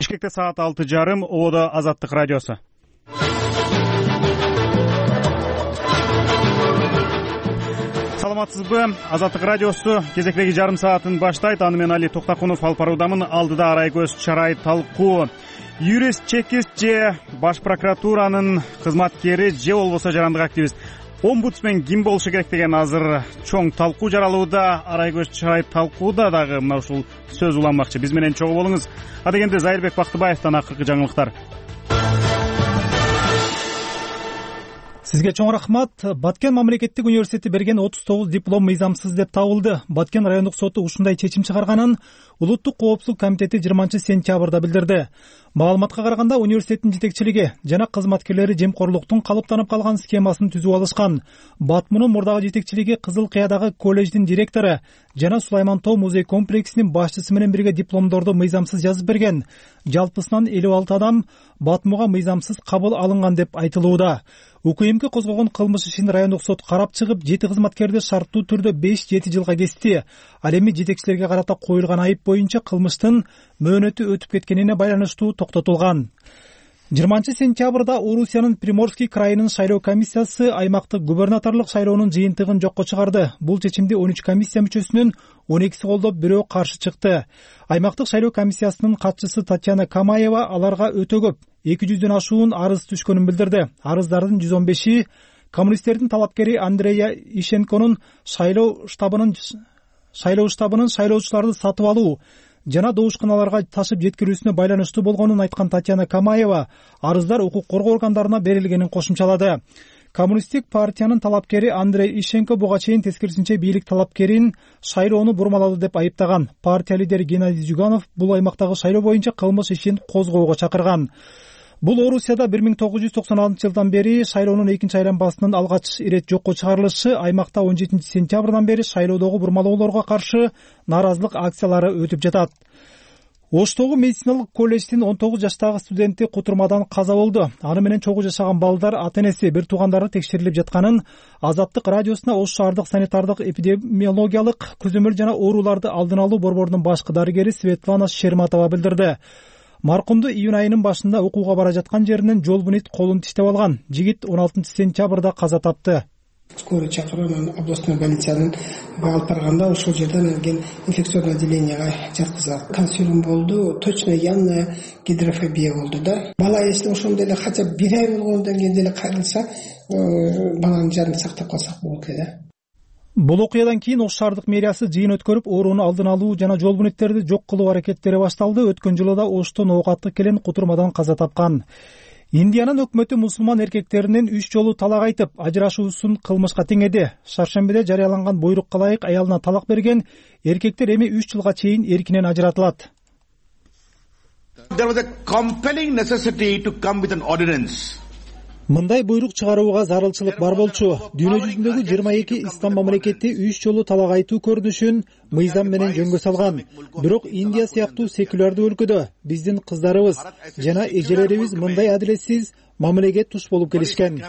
Бишкекте саат 6:30, Ободо Азаттык радиосу. Саламатсызбы? Азаттык радиосу кезектеги жарым саатын баштайт. Аны мен Али Токтакунов алып баруудамын. Алдыда Арайкөз чарай талкуу. Юрист чекист же баш прокуратуранын кызматкери же болбосо жарандык активист омбудсмен ким болушу керек деген азыр чоң талкуу жаралууда. Арайкөз чарай талкууда дагы мына ушул сөз уланмакчы. Биз менен чогуу болуңуз. Адегенде Зайырбек Бактыбаевден акыркы жаңылыктар. Сизге чоң рахмат. Баткен мамлекеттик университети берген 39 диплом мыйзамсыз деп табылды. Баткен райондук соту ушундай чечим чыгарганын Улуттук коопсуздук комитети 20-сентябрда билдирди. Маалыматка караганда университеттин жетекчилиги жана кызматкерлери жемкорлуктун калыптанып калган схемасын түзүп алышкан. Батмунун мурдагы жетекчилиги Кызыл Кыядагы колледждин директору жана Сулайман Тоо музей комплексинин башчысы менен бирге дипломдорду мыйзамсыз жазып берген. Жалпысынан 56 адам Батмуга мыйзамсыз кабыл алынган деп айтылууда. УКМК козгогон кылмыш ишин райондук сот карап чыгып, 7 кызматкерди шарттуу түрдө 5-7 жылга кести. Ал эми жетекчилерге карата коюлган айып боюнча кылмыштын мөөнөтү өтүп кеткенине байланыштуу токтотулган. 20-сентябрда Орусиянын Приморский крайынын шайлоо комиссиясы аймактык губернаторлук шайлоонун жыйынтыгын жокко чыгарды. Бул чечимди 13 комиссия мүчөсүнүн 12си колдоп, бирөө каршы чыкты. Аймактык шайлоо комиссиясынын катчысы Татьяна Камаева аларга өтө көп 200дөн ашуун арыз түшкөнүн билдирди. Арыздардын 115и коммунисттердин талапкери Андрея Ишенконун шайлоо штабынын шайлоочуларды сатып алуу жана добушканаларга ташып жеткирүүсүнө байланыштуу болгонун айткан Татьяна Камаева арыздар укук коргоо органдарына берилгенин кошумчалады. Коммунисттик партиянын талапкери Андрей Ишенко буга чейин тескерисинче бийлик талапкерин шайлоону бурмалады деп айыптаган. Партия лидери Геннадий Зюганов бул аймактагы шайлоо боюнча кылмыш ишин козгоого чакырган. Бул Орусияда 1996-жылдан бери шайлоонун экинчи айланмасынын алгач ирет жокко чыгарылышы, аймакта 17-сентябрдан бери шайлоодогу бурмалоолорго каршы нааразылык акциялары өтүп жатат. Оштогу медициналык колледждин 19 жаштагы студенти кутурмадан каза болду. Аны менен чогуу жашаган балдар ата-энеси, бир туугандары текшерилип жатканын Азаттык радиосуна Ош шаардык санитардык эпидемиологиялык көзөмөл жана ооруларды алдын алуу борборунун башкы дарыгери Светлана Шерматова билдирди. Маркумду июнь айынын башында окууга бара жаткан жеринен жол бунит колун тиштеп алган. Жигит 16-сентябрда каза тапты. Скорый чакырып, областной больницанын алып барганда ошол жерден инфекционный отделениеге жаткызат. Консилиум болду, точно явная гидрофобия болду да. Бала если ошондой эле хотя бы 1 ай болгондон кийин деле кайрылса, баланын жанын сактап калсак болот эле да. Бул окуядан кийин Ош шаардык мэриясы жыйын өткөрүп, ооруну алдын алуу жана жол буниттерди жок кылуу аракеттери башталды. Өткөн жылы да Оштон оокаттык келен кутурмадан каза тапкан. Индиянын өкмөтү мусулман эркектеринин 3 жолу талак айтып, ажырашуусун кылмышка теңеди. Шаршембиде жарыяланган буйрукка ылайык аялына талак берген эркектер эми 3 жылга чейин эркинен ажыратылат. There was a compelling necessity to come with an ordinance. Мындай буйрук чыгарууга зарылчылык бар болчу. Дүйнө жүзүндөгү 22 ислам мамлекети 3 жолу талак айтуу көрүнүшүн мыйзам менен жөнгө салган. Бирок Индия сыяктуу секулярдуу өлкөдө биздин кыздарыбыз жана эжелерибиз мындай адилетсиз мамилеге туш болуп келишкен.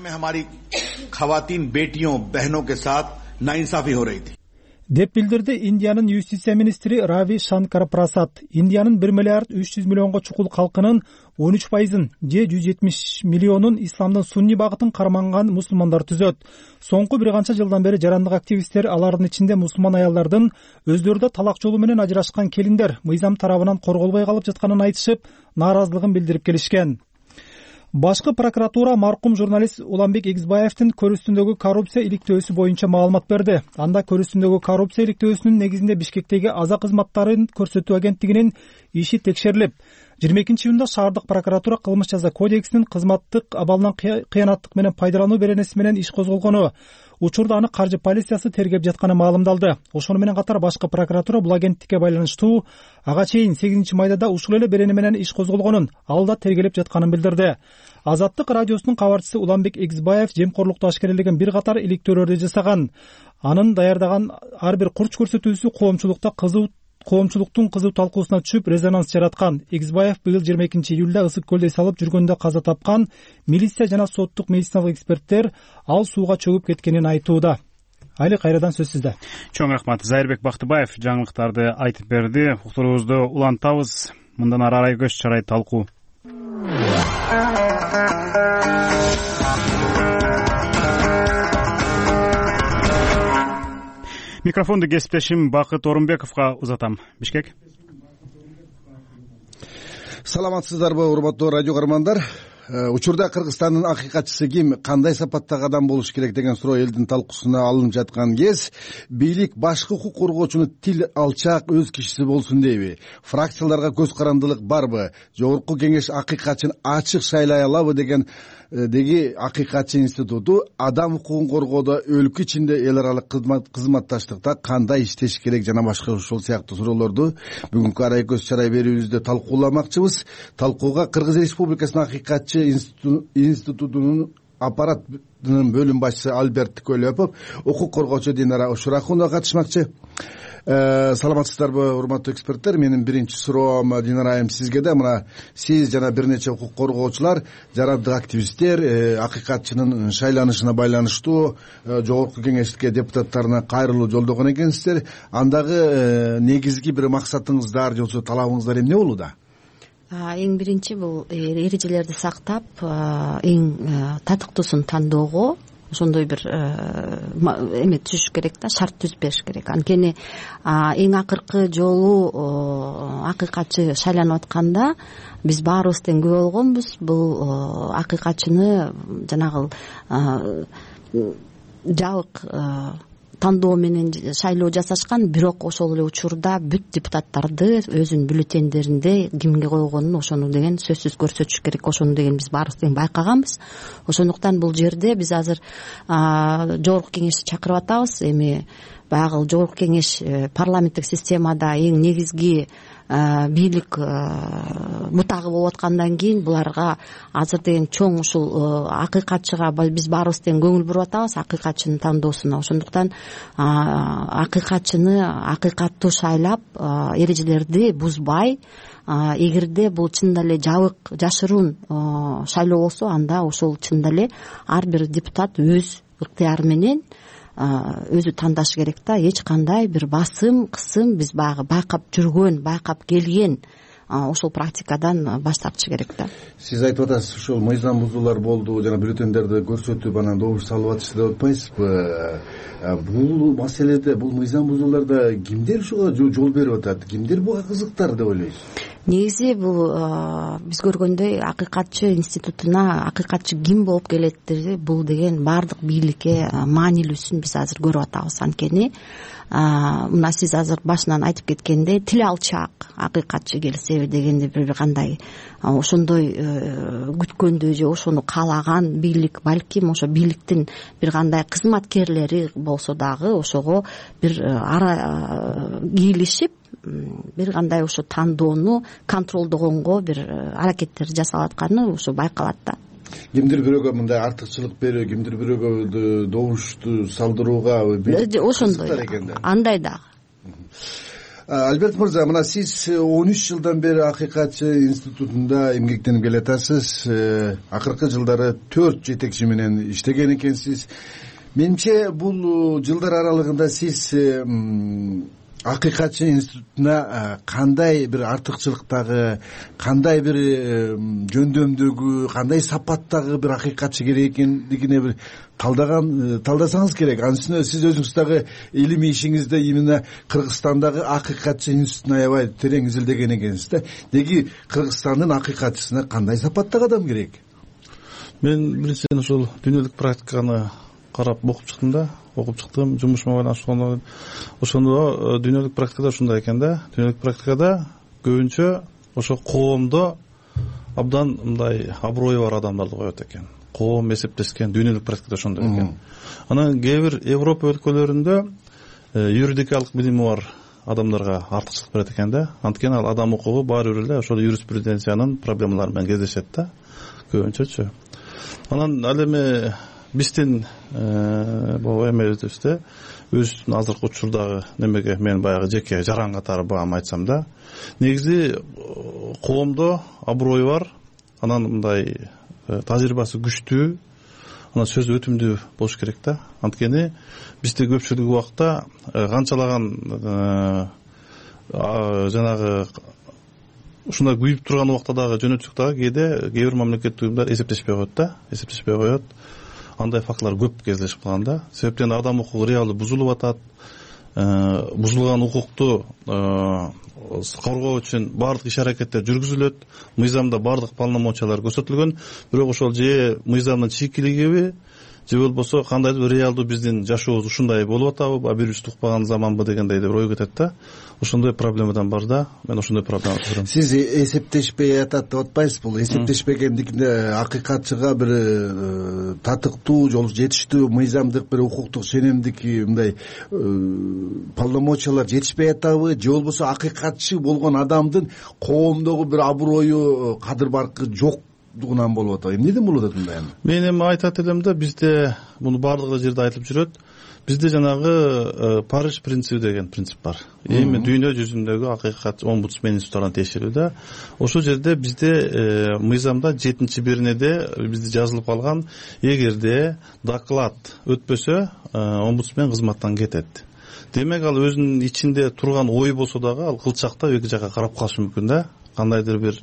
Деп билдирди Индиянын юстиция министри Рави Шанкар Прасад. Индиянын 1 миллиард 300 миллионго чукул калкынын 13%, же 170 миллионун исламдын сунни багытын карманган мусулмандар түзөт. Соңку бир канча жылдан бери жарандык активисттер, алардын ичинде мусулман аялдардын өздөрү да талак жолу менен ажырашкан келиндер мыйзам тарабынан корголбой калып жатканын айтышып, нааразылыгын билдирип келишкен. Башкы прокуратура маркум журналист Уланбек Эгизбаевдин көрүстүндөгү коррупция иликтөөсү боюнча маалымат берди. Анда көрүстүндөгү коррупция иликтөөсүнүн негизинде Бишкектеги Аза кызматтарын көрсөтүү агенттигинин иши текшерилип, 22-июнда шаардык прокуратура кылмыш жаза кодексинин кызматтык абалынан кыянаттык менен пайдалануу беренеси менен иш козголгону, учурда аны каржы полициясы тергеп жатканы маалымдалды. Ошону менен катар башкы прокуратура бул агенттикке байланыштуу ага чейин 8-майда да ушул эле берене менен иш козголгонун, ал да тергелеп жатканын билдирди. Азаттык радиосунун кабарчысы Уланбек Эгизбаев жемкорлукту ашкерелеген бир катар иликтөөлөрдү жасаган. Анын даярдаган ар бир курч көрсөтүүсү коомчулуктун кызуу талкуусуна түшүп резонанс жараткан. Эгизбаев быйыл 22-июлда ысык көлдө салып жүргөндө каза тапкан. Милиция жана соттук медициналык эксперттер ал сууга чөгүп кеткенин айтууда. Али, кайрадан сөз сизде. Чоң рахмат. Зайырбек Бактыбаев жаңылыктарды айтып берди. Уктуруубузду улантабыз. мындан ары арай көз чарай талкуу. Микрофонду кесиптешим Бакыт Орунбековго узатам. Бишкек. Саламатсыздарбы, урматтуу радио көрөрмандар? Учурда Кыргызстандын акыйкатчысы ким, кандай сапаттагы адам болуш керек деген суроо элдин талкуусуна алынып жаткан кез, бийлик башкы укук коргоочуну тил алчаак өз кишиси болсун дейби? Фракцияларга көз карандылык барбы? Жогорку кеңеш акыйкатчын ачык шайлай алабы деген деги акыйкатчы институту адам укугун коргоодо өлкө ичинде эл аралык кызматташтыкта кандай иштеш керек жана башка ушул сыяктуу суроолорду бүгүнкү арай көз чарай берүүбүздө талкууламакчыбыз. Талкууга Кыргыз Республикасынын акыйкатчы институтунун аппаратынын бөлүм башчысы Альберт Көлөпов, укук коргоочу Динара Ушурахунова катышмакчы. Саламатсыздарбы, урматтуу эксперттер? Менин биринчи суроом Динара айым сизге да. Мына сиз жана бир нече укук коргоочулар, жарандык активисттер акыйкатчынын шайланышына байланыштуу жогорку кеңешке депутаттарына кайрылуу жолдогон экенсиздер. Андагы негизги бир максатыңыздар же болбосо талабыңыздар эмне болууда? Эң биринчи бул эрежелерди сактап, эң татыктуусун тандоого ошондой бир эме түзүш керек да, шарт түзүп бериш керек. Анткени эң акыркы жолу акыйкатчы шайланып атканда биз баарыбыз тең күбө болгонбуз. Бул акыйкатчыны жанагы жабык тандоо менен шайлоо жасашкан, бирок ошол эле учурда бүт депутаттарды өзүнүн бюллетендеринде кимге койгонун ошону деген сөзсүз көрсөтүш керек. Ошону деген биз баарыбыз тең байкаганбыз. Ошондуктан бул жерде биз азыр жогорку кеңешти чакырып атабыз. Эми баягы жогорку кеңеш парламенттик системада эң негизги бийлик бутагы болуп аткандан кийин буларга азыр деген чоң ушул акыйкатчыга биз баарыбыз тең көңүл буруп атабыз, акыйкатчынын тандоосуна. Ошондуктан акыйкатчыны акыйкаттуу шайлап, эрежелерди бузбай, эгерде бул чында эле жабык, жашыруун шайлоо болсо, анда ошол чында эле ар бир депутат өз ыктыяры менен өзү тандашы керек да. Эч кандай бир басым, кысым биз баягы байкап жүргөн, байкап келген ошол практикадан баш тартыш керек да. Сиз айтып атасыз, ушул мыйзам бузуулар болду, жана бюллетендерди көрсөтүп анан добуш салып атышты деп атпайсызбы? Бул маселеде, бул мыйзам бузууларда кимдер ушуга жол берип атат? Кимдер буга кызыктар деп ойлойсуз? Негизи бул биз көргөндөй акыйкатчы институтуна акыйкатчы ким болуп келет, бул деген баардык бийликке маанилүүсүн биз азыр көрүп атабыз. Анткени мына сиз азыр башынан айтып кеткендей, тил алчаак акыйкатчы келсеби дегенде бир кандай ошондой күткөндө же ошону каалаган бийлик, балким ошо бийликтин бир кандай кызматкерлери болсо дагы ошого бир кийлишип, бир кандай ошо тандоону контролдогонго бир аракеттер жасалып атканы ошо байкалат да. Кимдир бирөөгө мындай артыкчылык берүү, кимдир бирөөгө добушту салдырууга ошондой андай дагы. Альберт мырза, мына сиз 13 жылдан бери акыйкатчы институтунда эмгектенип келатасыз. Акыркы жылдары 4 жетекчи менен иштеген экенсиз. Менимче бул жылдар аралыгында сиз акыйкатчы институтуна кандай бир артыкчылыктагы, кандай бир жөндөмдөгү, кандай сапаттагы бир акыйкатчы керек экендигине бир талдасаңыз керек. Анын үстүнө сиз өзүңүз дагы илимий ишиңизде именно Кыргызстандагы акыйкатчы институтуна аябай терең изилдеген экенсиз да. Деги Кыргызстандын акыйкатчысына кандай сапаттагы адам керек? Мен биринчиден ошол дүйнөлүк практиканы карап окуп чыктым, жумушума байланыштуу. Ошондо дүйнөлүк практикада ушундай экен да. Дүйнөлүк практикада көбүнчө ошо коомдо абдан мындай аброю бар адамдарды коет экен. Коом эсептешкен дүйнөлүк практикада ошондой экен. Анан кээ бир Европа өлкөлөрүндө юридикалык билими бар адамдарга артыкчылык берет экен да. Анткени ал адам укугу баары бир эле ошол юриспруденциянын проблемалары менен кездешет да, көбүнчөчү. Анан ал эми биздин эмебизде өзүнүн азыркы учурдагы немеге мен баягы жеке жаран катары багам айтсам да, негизи коомдо аброю бар, анан мындай тажрыйбасы күчтүү, анан сөзү өтүмдүү болуш керек да. Анткени бизде көпчүлүк убакта канчалаган жанагы ушундай күйүп турган убакта дагы жөнөтсөк дагы кээ бир мамлекеттик уюмдар эсептешпей коет андай фактылар көп кездешип калган да. Себептен адам укугу реалдуу бузулуп атат. Бузулган укукту коргоо үчүн баардык иш-аракеттер жүргүзүлөт. Мыйзамда баардык полномочиялар көрсөтүлгөн. Бирок ошол же мыйзамдын чийкилигиби, же болбосо кандайдыр бир реалдуу биздин жашообуз ушундай болуп атабы, бири-бирибизди укпаган заманбы дегендей деп ой кетет да. Ошондой проблемадан бар да. Мен ошондой проблема көрөм. Сиз эсептешпей атат деп атпайсыз. Бул эсептешпегендигинде акыйкатчыга бир татыктуу, жетиштүү мыйзамдык бир укуктук ченемдик мындай полномочиялар жетишпей атабы, же болбосо акыйкатчы болгон адамдын коомдогу бир аброю, кадыр-баркы жокдугунан болуп атабы. Эмнеден болуп атат мындай? Мен эми айтат элем да, бизде муну баардык жерде айтылып жүрөт. Бизде жанагы Париж принциби деген принцип бар. Эми дүйнө жүзүндөгү акыйкат омбудсмен институттарына тиешелүү да. Ошол жерде бизде мыйзамда 7-биринеде бизде жазылып калган, эгерде доклад өтпөсө, омбудсмен кызматтан кетет. Демек ал өзүнүн ичинде турган ой болсо дагы ал кылчактап эки жакка карап калышы мүмкүн да. Кандайдыр бир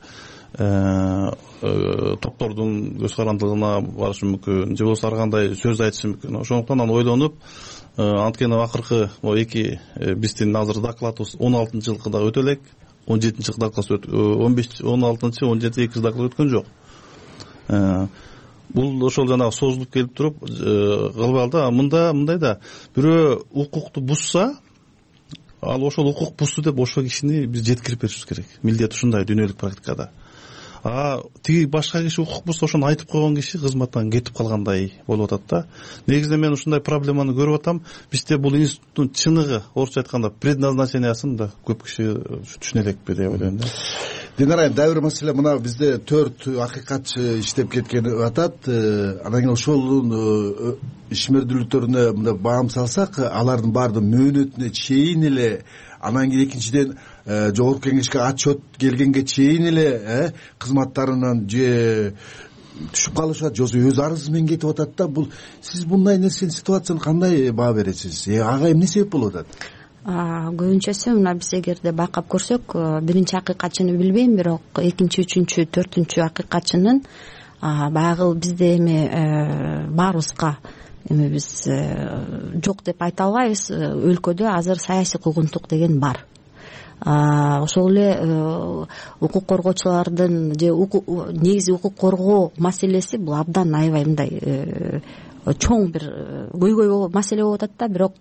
топтордун көз карандылыгына барышы мүмкүн, же болбосо ар кандай сөз айтышы мүмкүн. Ошондуктан анан ойлонуп, анткени акыркы эки биздин азыр докладыбыз 16-жылкы дагы өтө элек, 17-жылкы доклад 15, 16, 17 2 доклад өткөн жок. Бул ошол жанагы созулуп келип туруп кылбалы да. Мындай да, бирөө укукту бузса, ал ошол укук бузду деп ошол кишини биз жеткирип беришибиз керек. Милдет ушундай дүйнөлүк практикада. Тиги башка киши укук бузса, ошону айтып койгон киши кызматтан кетип калгандай болуп атат да. Негизинен мен ушундай проблеманы көрүп атам. Бизде бул институттун чыныгы, орусча айтканда, предназначениясын да көп киши түшүнө элекпи деп ойлойм да. Динара, дагы бир маселе, мына бизде 4 акыйкатчы иштеп кеткен атат. Анан кийин ошолдун ишмердүүлүктөрүнө мындай баам салсак, алардын баардыгы мөөнөтүнө чейин эле, анан кийин экинчиден жогорку кеңешке отчет келгенге чейин эле кызматтарынан же түшүп калышат, же өз арызы менен кетип атат да. Бул сиз мындай нерсени, ситуацияны кандай баа бересиз? Ага эмне себеп болуп атат? Көбүнчөсү мына биз эгерде байкап көрсөк, биринчи акыйкатчыны билбейм, бирок экинчи, үчүнчү, төртүнчү акыйкатчынын баягы бизде эми баарыбызга эми биз жок деп айта албайбыз. Өлкөдө азыр саясий куугунтук деген бар. Ошол эле укук коргоочулардын же негизи укук коргоо маселеси бул абдан аябай мындай чоң бир көйгөй маселе болуп атат да. Бирок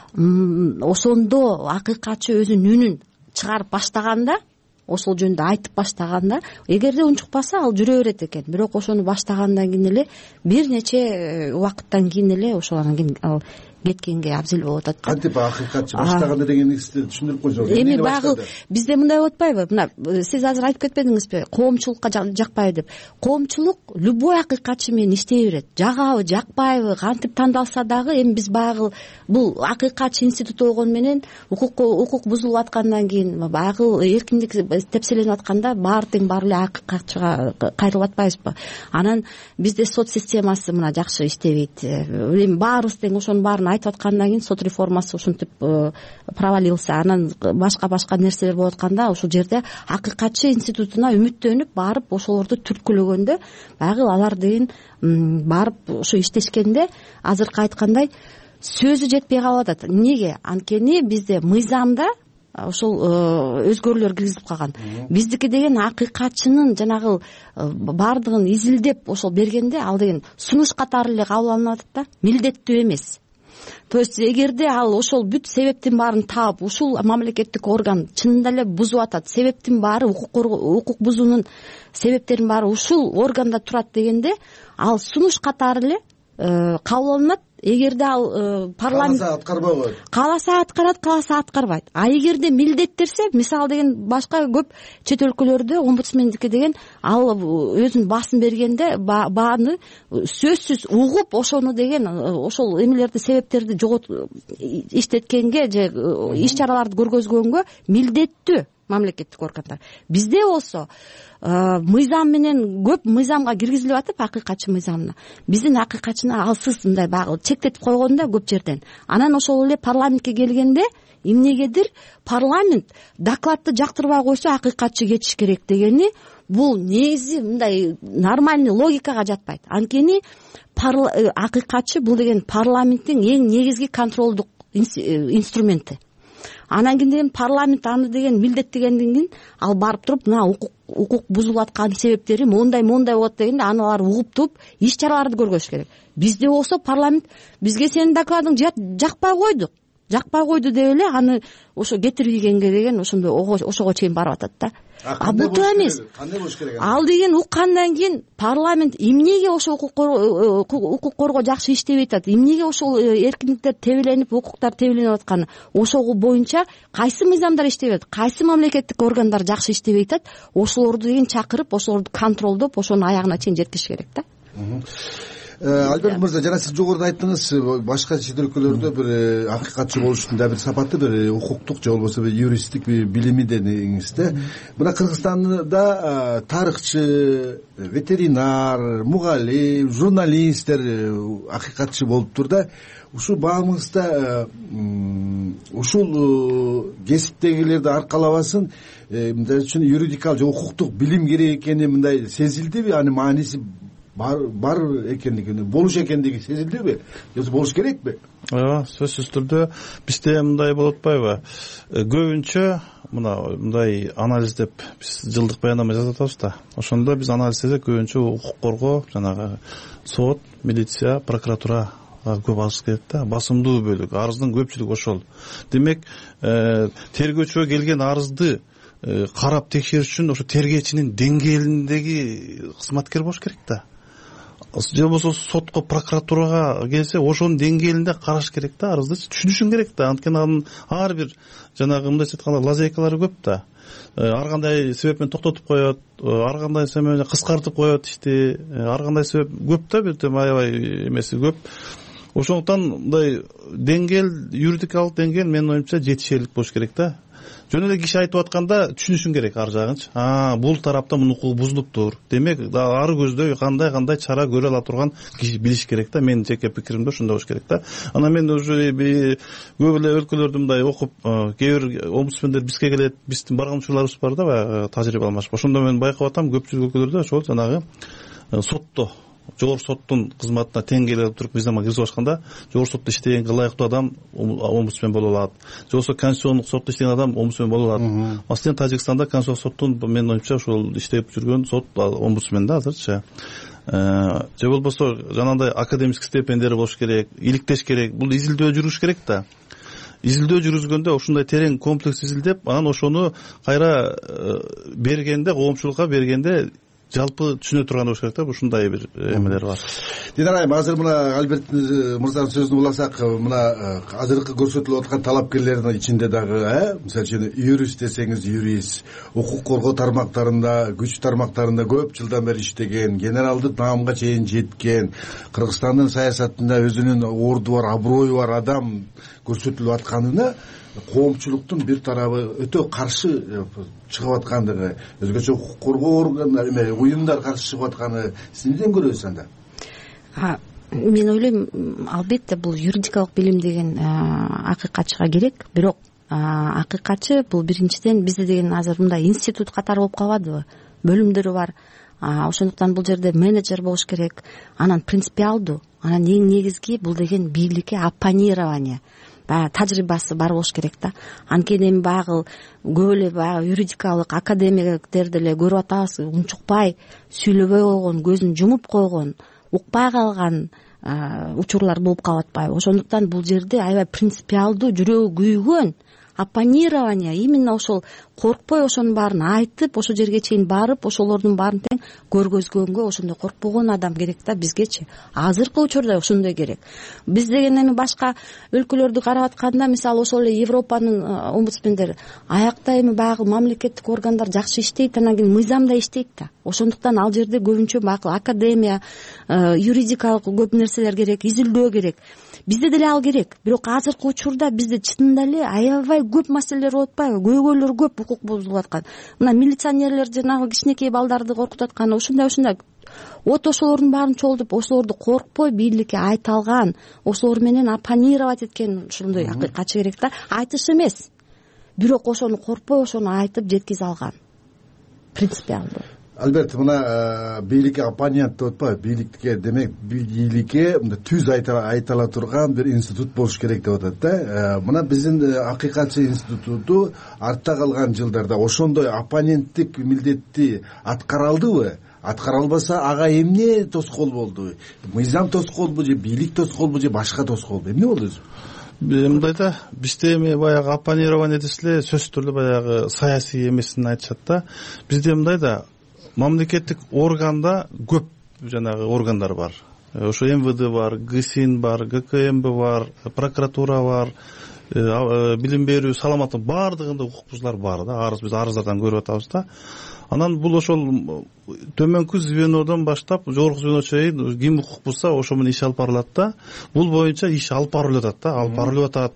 ошондо акыйкатчы өзүнүн үнүн чыгарып баштаганда, ошол жөнүндө айтып баштаганда, эгерде унчукпаса ал жүрө берет экен. Бирок ошону баштагандан кийин эле бир нече убакыттан кийин эле ошол анан кийин ал кеткенге абзел болуп атат. Кантип акыйкатчы баштаганда дегениңизди түшүндүрүп койсоңуз. Эми баягы бизде мындай болуп атпайбы? Мына сиз азыр айтып кетпедиңизби, коомчулукка жакпайбы деп. Коомчулук любой акыйкатчы менен иштей берет. Жагабы, жакпайбы, кантип тандалса дагы, эми биз баягы бул акыйкатчы институту болгону менен укук бузулуп аткандан кийин баягы эркиндик тепселенип атканда баары тең баары эле акыйкатчыга кайрылып атпайбызбы? Анан бизде сот системасы мына жакшы иштебейт. Эми баарыбыз тең ошонун баарын айтып аткандан кийин сот реформасы ушинтип провалился. Анан башка нерселер болуп атканда ошол жерде акыйкатчы институтуна үмүттөнүп барып ошолорду түрткүлөгөндө баягы алар деген барып ошо иштешкенде азыркы айткандай сөзү жетпей калып атат. Эмнеге? Анткени бизде мыйзамда ошол өзгөрүүлөр киргизилип калган. Биздики деген акыйкатчынын жанагы баардыгын изилдеп ошол бергенде ал деген сунуш катары эле кабыл алынып атат да, милдеттүү эмес. То есть эгерде ал ошол бүт себептин баарын таап, ушул мамлекеттик орган чынында эле бузуп атат, себептин баары укук бузуунун себептеринин баары ушул органда турат дегенде, ал сунуш катары эле кабыл алынат. Эгерде ал парламент кааласа аткарат, кааласа аткарбайт. А эгерде милдеттерсе, мисалы деген башка көп чет өлкөлөрдө омбудсмендики деген ал өзүнүн баасын бергенде бааны сөзсүз угуп, ошону деген ошол эмелерди, себептерди иштеткенге же иш чараларды көргөзгөнгө милдеттүү. мамлекеттик органдар. Бизде болсо мыйзам менен көп мыйзамга киргизилип атып, акыйкатчы мыйзамына биздин акыйкатчыны алсыз мындай багы чектетип койгон да көп жерден. Анан ошол эле парламентке келгенде эмнегедир парламент докладты жактырбай койсо акыйкатчы кетиш керек дегени бул негизи мындай нормальный логикага жатпайт. Анткени акыйкатчы бул деген парламенттин эң негизги контролдук инструменти. Анан кийин парламент аны деген милдеттегенден кийин ал барып туруп мына укук бузулуп аткан себептери мондай болот дегенде аналар угуп туруп иш чараларды көргөзүш керек. Бизде болсо парламент бизге сенин докладың жакпай койду деп эле аны ошо кетирбегенге деген ошондой ошого чейин барып атат да. Бул туура эмес. Кандай болуш керек? Ал деген уккандан кийин парламент эмнеге ошо укук коргоо жакшы иштебей атат, эмнеге ошол эркиндиктер тебеленип, укуктар тебеленип атканы, ошол боюнча кайсы мыйзамдар иштебей атат, кайсы мамлекеттик органдар жакшы иштебей атат, ошолорду деген чакырып, ошолорду контролдоп, ошонун аягына чейин жеткириш керек да. Альберт мырза, жана сиз жогоруда айттыңыз, башка чет өлкөлөрдө бир акыйкатчы болуштун да бир сапаты, бир укуктук же болбосо бир юристтик билими дедиңиз да. Мына Кыргызстанда тарыхчы, ветеринар, мугалим, журналисттер акыйкатчы болуптур да. Ушул баамызда ушул кесиптегилерди аркалабасын, мындай үчүн юридикалык же укуктук билим керек экени мындай сезилдиби? Аны мааниси бар экендиги, болуш экендиги сезилдиби? Же болуш керекпи? Ооба, сөзсүз түрдө бизде мындай болуп атпайбы? Көбүнчө мындай анализдеп биз жылдык баяндама жазып атабыз да. Ошондо биз анализдесек көбүнчө укук коргоо, жанагы сот, милиция, прокуратура көп арыз келет да. Басымдуу бөлүк, арыздын көпчүлүгү ошол. Демек, тергөөчүгө келген арызды карап текшериш үчүн ошо тергөөчүнүн деңгээлиндеги кызматкер болуш керек да. Же болбосо сотко, прокуратурага келсе, ошонун деңгээлинде караш керек да, арызды түшүнүшүң керек да. Анткени анын ар бир жанагы мындайча айтканда лазейкалары көп да. Ар кандай себеп менен токтотуп коет, ар кандай себеп менен кыскартып коет ишти, ар кандай себеп көп да, бир аябай эмеси көп. Ошондуктан мындай деңгээл, юридикалык деңгээл менин оюмча жетишерлик болуш керек да. Жөн эле киши айтып атканда түшүнүшүң керек ар жагынчы. Бул тарапта мунун укугу бузулуптур. Демек, ары көздөй кандай чара көрө ала турган киши билиш керек да. Менин жеке пикиримде ошондой болуш керек да. Анан мен уже көп эле өлкөлөрдү мындай окуп, кээ бир омбудсмендер бизге келет, биздин барган учурларыбыз бар да, баягы тажрыйба алмашып. Ошондо мен байкап атам, көпчүлүк өлкөлөрдө ошол жанагы сотто, жогорку соттун кызматына тең келип туруп мыйзамга киргизип ашканда, жогорку сотто иштегенге ылайыктуу адам омбудсмен боло алат. Же болбосо конституциондук сотто иштеген адам омбудсмен боло алат. Маселен, Тажикстанда конституциондук соттун менин оюмча ошол иштеп жүргөн сот омбудсмен да азырчы. Же болбосо жанагындай академик степендери болуш керек, иликтеш керек. Бул изилдөө жүрүш керек да. Изилдөө жүргүзгөндө ушундай терең комплекс изилдеп, анан ошону кайра бергенде, коомчулукка бергенде жалпы түшүнө турган болуш керек да. Ушундай бир эмелер бар. Динар айым, азыр мына Альберт мырзанын сөзүн уласак, мына азыркы көрсөтүлүп аткан талапкерлердин ичинде дагы, мисалы үчүн юрист десеңиз юрист, укук коргоо тармактарында, күч тармактарында көп жылдан бери иштеген, генералдык наамга чейин жеткен, Кыргызстандын саясатында өзүнүн орду бар, аброю бар адам көрсөтүлүп атканына коомчулуктун бир тарабы өтө каршы чыгып аткандыгы, өзгөчө укук коргоо органдар, уюмдар каршы чыгып атканы сиз эмнеден көрөсүз анда? Мен ойлойм, албетте бул юридикалык билим деген акыйкатчыга керек, бирок акыйкатчы бул биринчиден бизде деген азыр мындай институт катары болуп калбадыбы? Бөлүмдөрү бар. Ошондуктан бул жерде менеджер болуш керек, анан принципиалдуу, анан эң негизги бул деген бийликке оппонирование, тажрыйбасы бар болуш керек да. Анткени эми баягы көп эле баягы юридикалык академиктер деле көрүп атабыз, унчукпай, сүйлөбөй койгон, көзүн жумуп койгон, укпай калган учурлар болуп калып атпайбы? Ошондуктан бул жерде аябай принципиалдуу, жүрөгү күйгөн оппонирование, именно ошол коркпой ошонун баарын айтып, ошол жерге чейин барып, ошолордун баарын тең көргөзгөнгө ошондой коркпогон адам керек да бизгечи. Азыркы учурда ошондой керек. Биз деген эми башка өлкөлөрдү карап атканда, мисалы ошол эле Европанын омбудсмендери аякта эми баягы мамлекеттик органдар жакшы иштейт, анан кийин мыйзам да иштейт да. Ошондуктан ал жерде көбүнчө баягы академия, юридикалык көп нерселер керек, изилдөө керек. бизде деле ал керек. Бирок азыркы учурда бизде чынында эле аябай көп маселелер болуп атпайбы, көйгөйлөр көп, укук бузулуп аткан. Мына милиционерлер жанагы кичинекей балдарды коркутуп аткан, ушундай от ошолордун баарын чогултуп, ошолорду коркпой бийликке айта алган, ошолор менен оппонировать эткен ушундай акыйкатчы керек да. Айтыш эмес, бирок ошону коркпой, ошону айтып жеткизе алган. Принципиалдуу. Альберт, мына бийликке оппонент деп атпайбы, бийликке, демек бийликке түз айта ала турган бир институт болуш керек деп атат да. Мына биздин акыйкатчы институту артта калган жылдарда ошондой оппоненттик милдетти аткара алдыбы? Аткара албаса ага эмне тоскоол болду? Мыйзам тоскоолбу же бийлик тоскоолбу же башка тоскоолбу? Эмне болду? Мындай да, бизде эми баягы оппонирование десе эле сөзсүз түрдө баягы саясий эмесин айтышат да. Бизде мындай да, мамлекеттик органда көп жанагы органдар бар. Ошо МВД бар, ГСИН бар, ГКМБ бар, прокуратура бар, билим берүү, саламаттык баардыгында укук бузуулар бар да. Биз арыздардан көрүп атабыз да. Анан бул ошол төмөнкү звенодон баштап жогорку звено чейин ким укук бузса ошо менен иш алып барылат да. Бул боюнча иш алып барылып атат да, алып барылып атат.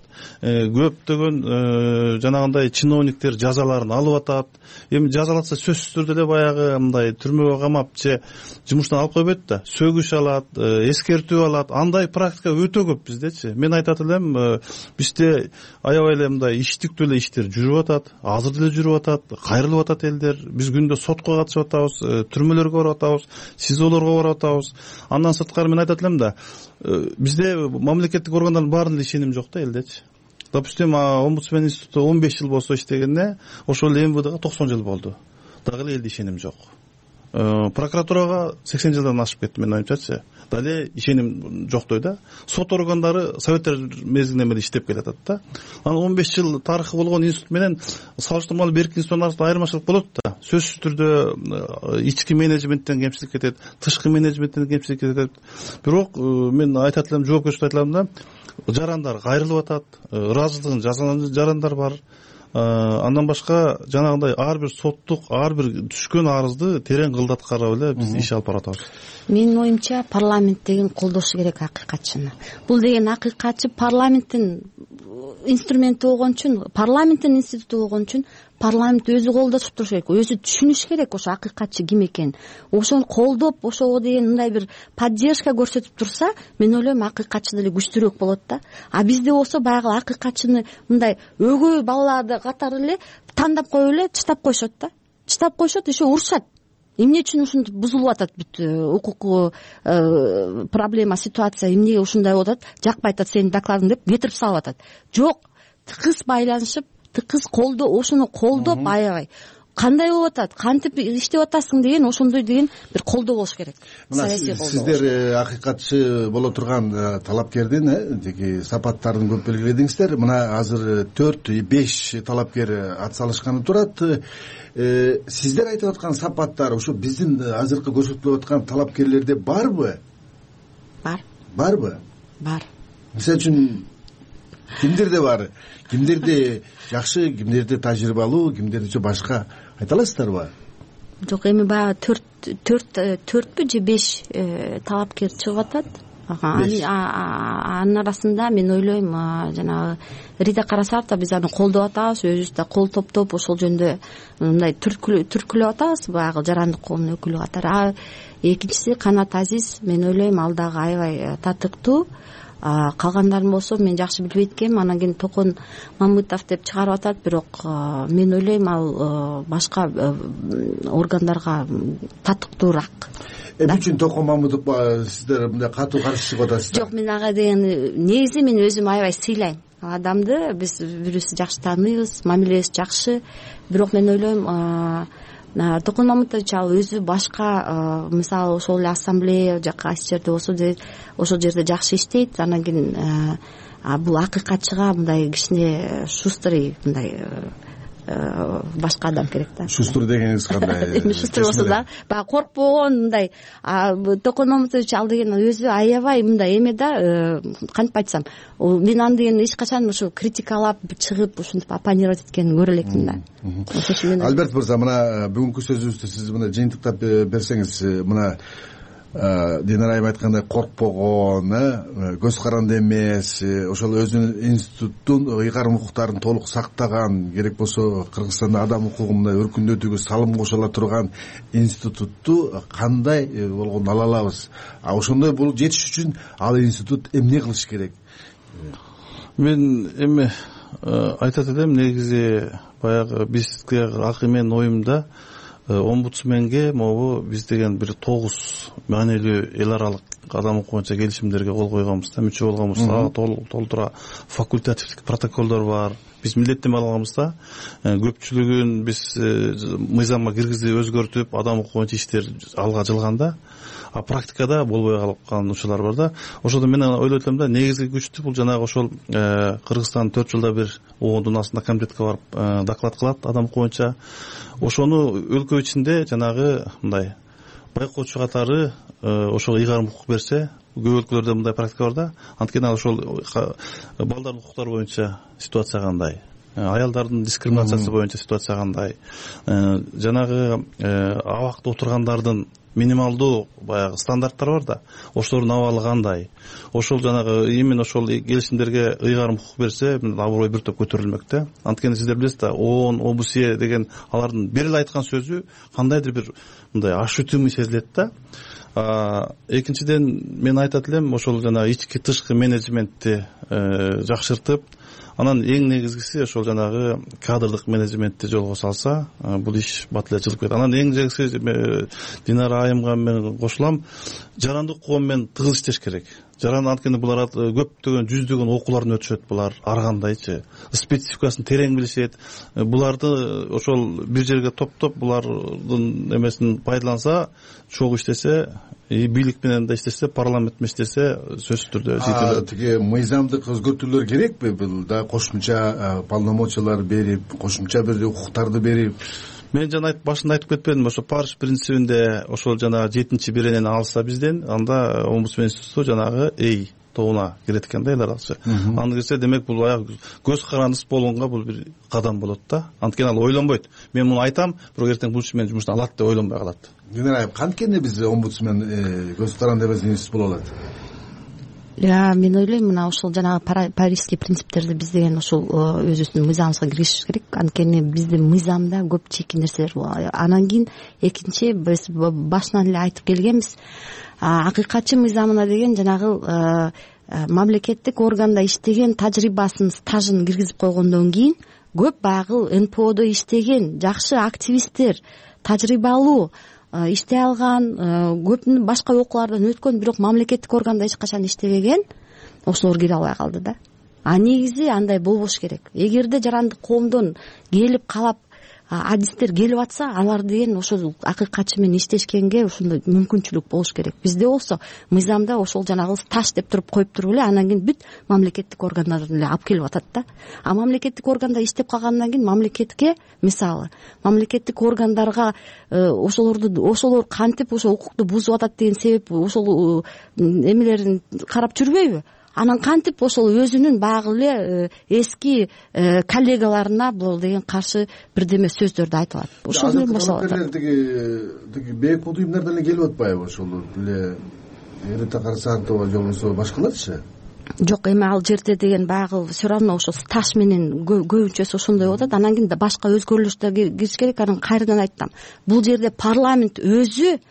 Көптөгөн жанагындай чиновниктер жазаларын алып атат. Эми жазалатса сөзсүз түрдө эле баягы мындай түрмөгө камап же жумуштан алып койбойт да. Сөгүш алат, эскертүү алат. Андай практика өтө көп биздечи. Мен айтат элем, бизде аябай эле мындай иштиктүү эле иштер жүрүп атат, азыр деле жүрүп атат, кайрылып атат элдер. Биз күндө сотко катышып атабыз, түрмөлөргө барып атабыз, СИЗОлорго барып атабыз. Андан сырткары мен айтат элем да, бизде мамлекеттик органдардын баарында ишеним жок да элдечи. Допустим, омбудсмен институту 15 жыл болсо иштегенде, ошол эле МВДга 90 жыл болду. Дагы эле элде ишеним жок. Прокуратурага 80 жылдан ашып кетти, мен оюмчачы. Дале ишеним жоктой да. Сот органдары советтер мезгилинен бери иштеп келатат да. Анан 15 жыл тарыхы болгон институт менен салыштырмалуу берки институттун арасында айырмачылык болот да. Сөзсүз түрдө ички менеджменттен кемчилик кетет, тышкы менеджменттен кемчилик кетет. Бирок мен айтат элем, жоопкерчиликти айтат элем да, жарандар кайрылып атат, ыраазычылыгын жазган жарандар бар. Андан башка жанагындай ар бир соттук, ар бир түшкөн арызды терең кылдат карап эле биз иш алып баратабыз. Менин оюмча парламент деген колдошу керек акыйкатчыны. Бул деген акыйкатчы парламенттин инструменти болгон үчүн, парламенттин институту болгон үчүн парламент өзү колдошуп туруш керек, өзү түшүнүш керек ошо акыйкатчы ким экенин. Ошону колдоп, ошого деген мындай бир поддержка көрсөтүп турса, мен ойлойм акыйкатчы деле күчтүүрөөк болот да. А бизде болсо баягы акыйкатчыны мындай өгөй балаларды катары эле тандап коюп эле чыштап коюшат да. Чыштап коюшат, еще урушат. Эмне үчүн ушинтип бузулуп атат бүт укук проблема, ситуация, эмнеге ушундай болуп атат, жакпай атат сенин докладың деп кетирип салып атат. Жок, тыкыз байланышып, тыкыз ошону колдоп аябай кандай болуп атат, кантип иштеп атасың деген, ошондой деген бир колдоо болуш керек. Саясий колдоо. Сиздер акыйкатчы боло турган талапкердин деги сапаттарын көп белгиледиңиздер. Мына азыр 4-5 талапкер атсалышканы турат. Сиздер айтып аткан сапаттар ушу биздин азыркы көрсөтүлүп аткан талапкерлерде барбы? Бар. Барбы? Бар. Мисалы үчүн кимдерде бар? Кимдерде жакшы, кимдерде тажрыйбалуу, кимдерде башка айта аласыздарбы? Жок, эми баягы 4 же 5 талапкер чыгып атат. Анын арасында мен ойлойм, жанагы Рита Карасарова, биз аны колдоп атабыз, өзүбүз да кол топтоп ошол жөнүндө мындай түркүлөп атабыз, баягы жарандык коомдун өкүлү катары. Экинчиси Канат Азиз, мен ойлойм ал дагы аябай татыктуу. Калгандарын болсо мен жакшы билбейт экенмин, анан кийин Токон Мамытов деп чыгарып атат, бирок мен ойлойм ал башка органдарга татыктуураак. Эмне үчүн Токон Мамытов сиздер мындай катуу каршы чыгып атасыздар? Жок, мен ага деген негизи мен өзүм аябай сыйлайм. Ал адамды биз бирибизди жакшы тааныйбыз, мамилеси жакшы, бирок мен ойлойм Токон Мамытович ал өзү башка, мисалы ошол эле ассамблея жака жерде болсо ошол жерде жакшы иштейт. Анан кийин бул акыйкатчыга мындай кичине шустрый, мындай башка адам керек да. Шустр дегениңиз кандай? Эми шустр болсо да, баягы коркпогон мындай. Токон Мамытович ал деген өзү аябай мындай эме да, кантип айтсам, мен аны деген эч качан ушу критикалап чыгып ушинтип оппонировать эткенин көрө элекмин да. Альберт мырза, мына бүгүнкү сөзүбүздү сиз мына жыйынтыктап берсеңиз, мына Динара айым айткандай коркпогон, көз каранды эмес, ошол өзүнүн институттун ыйгарым укуктарын толук сактаган, керек болсо Кыргызстанда адам укугун мындай өркүндөтүүгө салым кошо ала турган институтту кандай болгонун ала алабыз? Ошондой бул жетиш үчүн ал институт эмне кылыш керек? Мен эми айтат элем, негизи баягы бизге акы менен оюмда омбудсменге могу биз деген бир 9 маанилүү эл аралык адам укугу боюнча келишимдерге кол койгонбуз да, мүчө болгонбуз. Ага толтура факультативдик протоколдор бар. Биз милдеттенме алганбыз да. Көпчүлүгүн биз мыйзамга киргизип өзгөртүп, адам укугу боюнча иштер алга жылганда, а практикада болбой калган учурлар бар да. Ошондо мен ойлойт элем да, негизги күчтү бул жанагы ошол Кыргызстан 4 жылда бир ООНдун астында комитетке барып доклад кылат адам укугу боюнча. Ошону өлкө ичинде жанагы мындай байкоочу катары ошого ыйгарым укук берсе, көп өлкөлөрдө мындай практика бар да. Анткени ал ошол балдардын укуктары боюнча ситуация кандай, аялдардын дискриминациясы боюнча ситуация кандай, жанагы абакта отургандардын минималдуу баягы стандарттар бар да, ошолордун абалы кандай, ошол жанагы именно ошол келишимдерге ыйгарым укук берсе, аброй бир топ көтөрүлмөк да. Анткени сиздер билесиз да, ООН, ОБСЕ деген алардын бир эле айткан сөзү кандайдыр бир мындай ощутимый сезилет да. Экинчиден мен айтат элем, ошол жанагы ички тышкы менеджментти жакшыртып, анан эң негизгиси ошол жанагы кадрдык менеджментти жолго салса, бул иш бат эле жылып кетет. Анан эң негизгиси Динара айымга мен кошулам, жарандык укугу менен тыгыз иштеш керек. Жаран, анткени булар көптөгөн жүздөгөн окуулардан өтүшөт, булар ар кандайчы спецификасын терең билишет. Буларды ошол бир жерге топтоп, булардын эмесин пайдаланса, чогуу иштесе, бийлик менен да иштесе, парламент менен иштесе, сөзсүз түрдө тиги мыйзамдык өзгөртүүлөр керекпи? Бул да кошумча полномочиялар берип, кошумча бир укуктарды берип. Мен жана башында айтып кетпедимби, ошо Париж принцибинде ошол жанагы 7-беренени алса бизден, анда омбудсмен институту жанагы тобуна кирет экен да, эл аралыкчы. Аны кирсе, демек бул көз карандысыз болгонго бул бир кадам болот да. Анткени ал ойлонбойт. Мен муну айтам, бирок эртең бул иш менин жумуштан алат деп ойлонбой калат. Динара айым, канткени биз омбудсмен көз каранды эмес институт боло алат? Мен ойлойм, мына ошол жанагы парижский принциптерди биз деген ошол өзүбүздүн мыйзамыбызга киргизиш керек. Анткени биздин мыйзамда көп чийки нерселер бар. Анан кийин экинчи, биз башынан эле айтып келгенбиз, акыйкатчы мыйзамына деген жанагы мамлекеттик органда иштеген тажрыйбасын, стажын киргизип койгондон кийин көп баягы НПОдо иштеген жакшы активисттер, тажрыйбалуу иштей алган, көптүн башка окуулардан өткөн, бирок мамлекеттик органда эч качан иштебеген, ошолор кире албай калды да. Негизи андай болбош керек. Эгерде жарандык коомдон келип калап адистер келип атса, алар деген ошол акыйкатчы менен иштешкенге ошондой мүмкүнчүлүк болуш керек. Бизде болсо мыйзамда ошол жанагы стаж деп туруп коюп туруп эле, анан кийин бүт мамлекеттик органдардан эле алып келип атат да. Мамлекеттик органда иштеп калгандан кийин мамлекетке, мисалы, мамлекеттик органдарга ошолор кантип ошол укукту бузуп атат деген себеп ошол эмелерин карап жүрбөйбү? Анан кантип ошол өзүнүн баягы эле эски коллегаларына бул деген каршы бирдеме сөздөрдү айтып алат. Ошол менен башталат. Тиги бек уюмдардан эле келип атпайбы ошол эле Эрита Карсантова же болбосо башкаларчы? Жок, эми ал жерде деген баягы все равно ошо стаж менен көбүнчөсү ошондой болуп атат. Анан кийин башка өзгөрүлүштөр кириш керек. Анан кайрадан айттым, бул жерде парламент өзү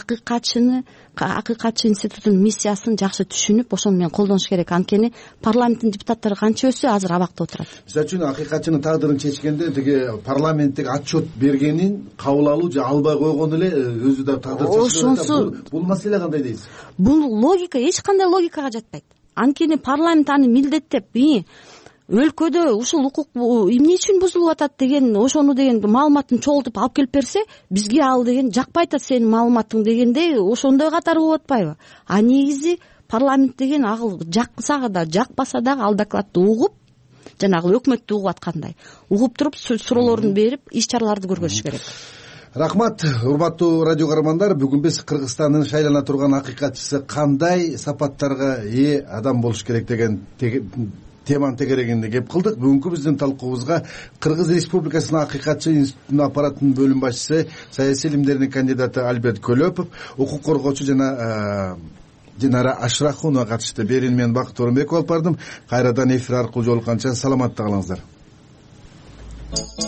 акыйкатчы институттун миссиясын жакшы түшүнүп, ошону менен колдонуш керек. Анткени парламенттин депутаттары канча өсө азыр абакта отурат. Мисалы үчүн акыйкатчынын тагдырын чечкенде тиги парламенттик отчет бергенин кабыл алуу же албай койгону эле өзү да тагдыр чечип, бул маселе кандай дейсиз? Бул логика эч кандай логикага жатпайт. Анткени парламент аны милдеттеп, өлкөдө ушул укук эмне үчүн бузулуп атат деген, ошону деген маалыматын чогултуп алып келип берсе, бизге ал деген жакпай атат сенин маалыматың дегенде ошондой катары болуп атпайбы? Негизи парламент деген агыл жакса да жакпаса дагы ал докладты угуп, жанагы өкмөттү угуп аткандай угуп туруп суроолорун берип, иш чараларды көргөзүш керек. Рахмат, урматтуу радио каармандар. Бүгүн биз Кыргызстандын шайлана турган акыйкатчысы кандай сапаттарга ээ адам болуш керек деген теманын тегерегинде кеп кылдык. Бүгүнкү биздин талкуубузга Кыргыз Республикасынын акыйкатчы институтунун аппаратынын бөлүм башчысы, саясий илимдердин кандидаты Альберт Көлөпов, укук коргоочу жана Динара Ашрахунова катышты. Берүүнү мен Бакыт Орунбеков алып бардым. Кайрадан эфир аркылуу жолукканча саламатта калыңыздар.